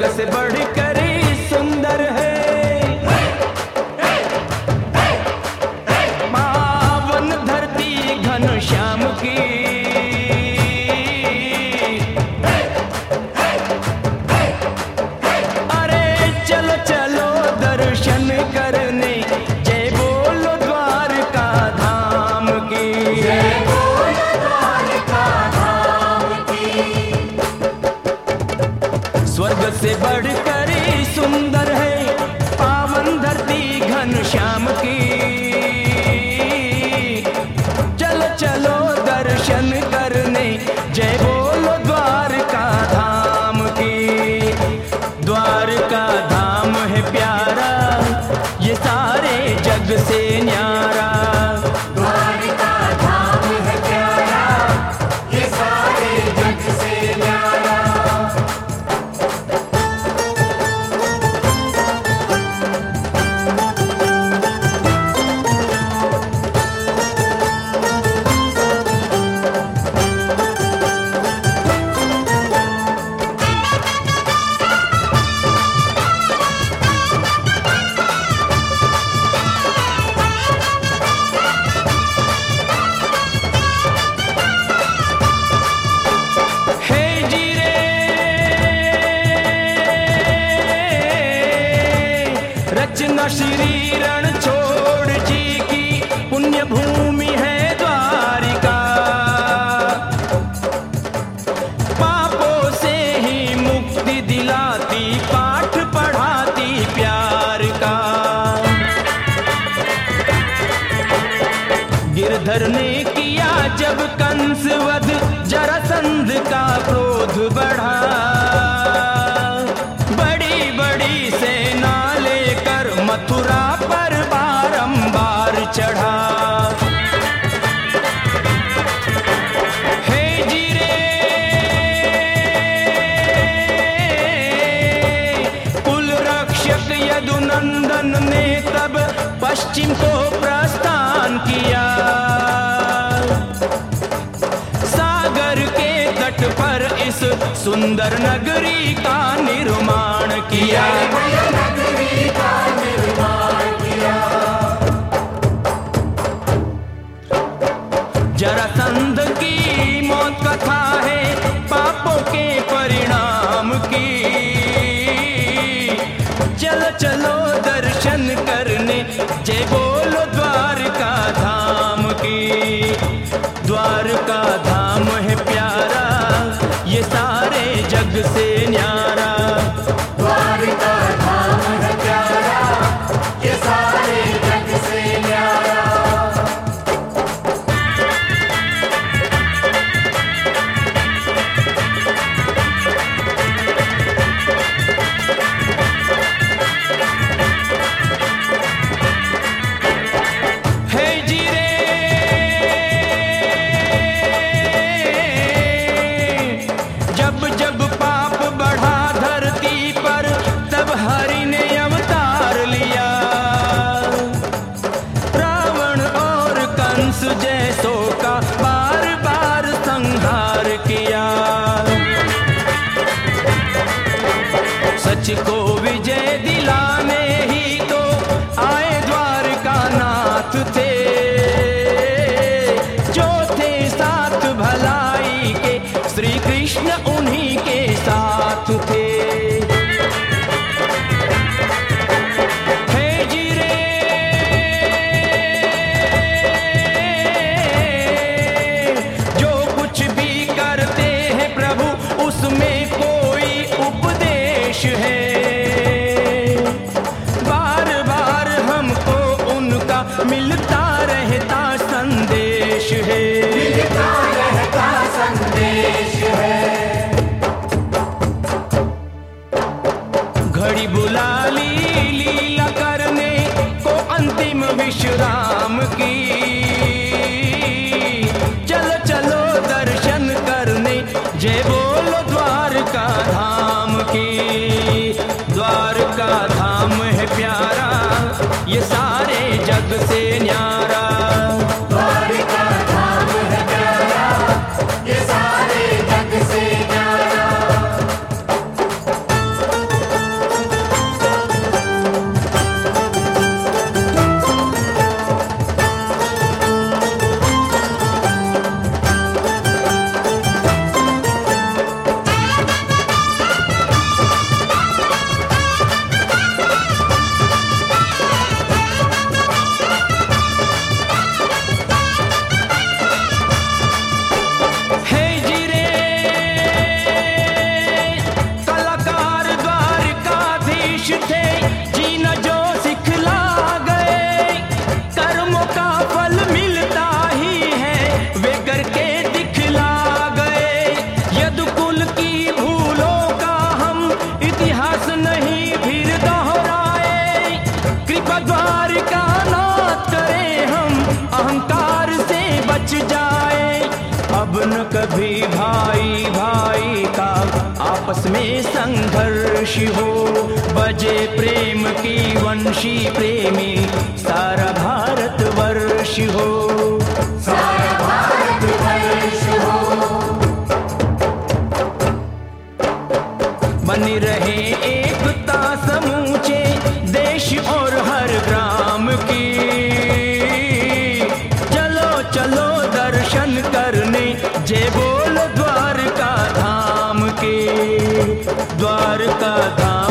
स्वर्ग से बढ़कर सुंदर है, पावन धरती घनश्याम की। अरे चलो चलो दर्शन करने, जय बोलो द्वारका धाम की। जय बोलो द्वारका धाम की। स्वर्ग से बढ़कर सुंदर है, पावन धरती घनश्याम की। चलो चलो दर्शन करने, जय बोलो द्वारका धाम की। द्वारका धाम है प्यारा, ये सारे जग से न्यारा। द्वारका धाम है प्यारा, ये सारे जग से न्यारा। हे जी रे रचना श्री रणछोड़ जी की, पुण्य भूमि है द्वारिका। पापों से ही मुक्ति दिलाती, पाठ पढ़ाती प्यार का। गिरधर ने किया जब कंस वध, जरासंध का क्रोध बढ़ा। बड़ी बड़ी सेना लेकर मथुरा पर बारंबार चढ़ा। हे जी रे कुल रक्षक यदुनंदन ने तब पश्चिम को प्रस्थान किया। सागर के तट पर इस सुंदर नगरी का निर्माण किया। नगरी का निर्माण किया। जरासंध की मौत कथा है पापों के परिणाम की। चलो चलो दर्शन करने, जय बोलो द्वारका धाम की। द्वारका धाम है प्यारा, ये सारे जग से न्यारा। द्वारका धाम है प्यारा, ये सारे जग से न्यारा। हे जी रे जब जब पाप बढ़ा धरती पर, तब हरि ने अवतार लिया। रावण और कंस जैसों का बार बार संहार किया। सच को विजय दिलाने ही तो आए द्वारका नाथ थे। जो थे साथ भलाई के, श्री कृष्ण उन्हीं के साथ थे। हे जी रे जो कुछ भी करते हैं प्रभु, उसमें कोई उपदेश है। बार बार हमको उनका मिलता रहता संदेश है। मिलता रहता संदेश है। घड़ी बुला ली लीला करने को अंतिम विश्राम की। चलो चलो दर्शन करने, जय बोलो द्वारका धाम की। द्वारका धाम है प्यारा, ये सारे जग से न्यारा। द्वारका धाम है प्यारा, ये सारे जग से न्यारा। भूल की भूलों का हम इतिहास नहीं फिर दोहराए। कृपा द्वारिका नाथ करे हम अहंकार से बच जाए। अब न कभी भाई भाई का आपस में संघर्ष हो, बजे प्रेम की वंशी प्रेमी सारा भारतवर्ष हो। सारा भारतवर्ष हो। बनी रहे एकता समूचे देश और हर ग्राम की। चलो चलो दर्शन करने जय बोल द्वारका धाम के, द्वारका धाम